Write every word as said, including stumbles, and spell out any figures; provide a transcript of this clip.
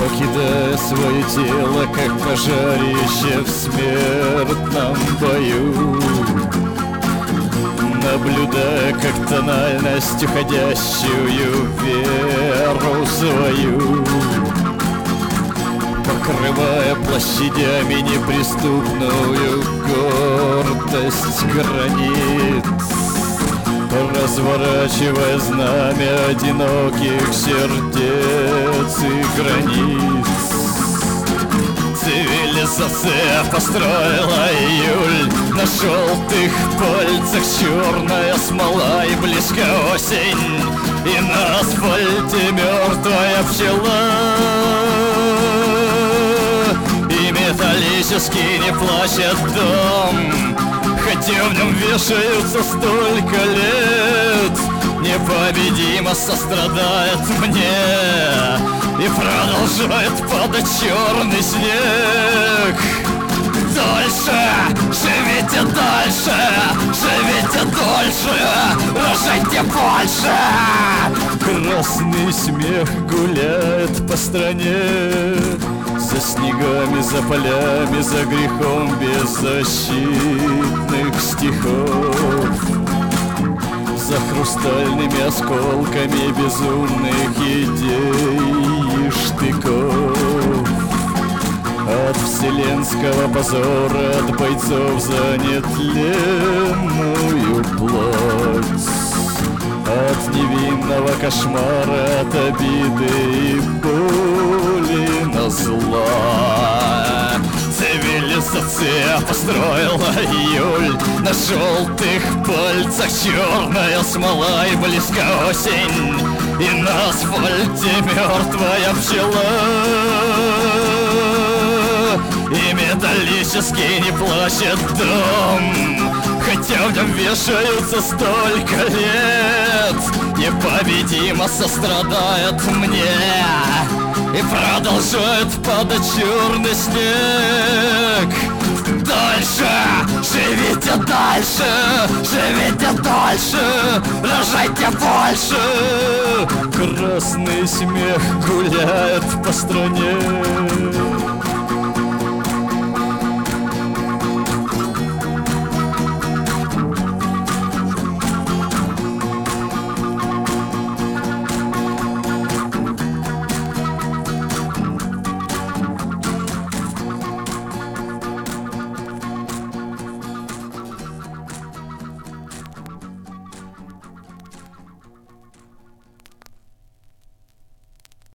покидая свое тело, как пожарище в смертном бою, наблюдая, как тональность, уходящую веру свою, покрывая площадями неприступную гордость границ, разворачивая знамя одиноких сердец и границ. Цивилизация построила июль на желтых пальцах, черная смола и близко осень, и на асфальте мертвая пчела. И металлически не плачет дом, хотя в нем вешаются столько лет. Непобедимо сострадает мне и продолжает падать черный снег. Дольше, живите дальше, живите дольше, рожайте больше. Красный смех гуляет по стране, за снегами, за полями, за грехом беззащитных стихов, за хрустальными осколками безумных идей и штыков. От вселенского позора, от бойцов за нетленную плоть, от невинного кошмара, от обиды и боли на зла. Цивилизация построила июль на желтых пальцах, черная смола и близко осень, и на асфальте мертвая пчела. И металлически не плачет дом, хотя в нем вешаются столько лет. Непобедимо сострадает мне и продолжает падать черный снег. Дальше, живите дальше, живите дальше, рожайте больше. Красный смех гуляет по стране.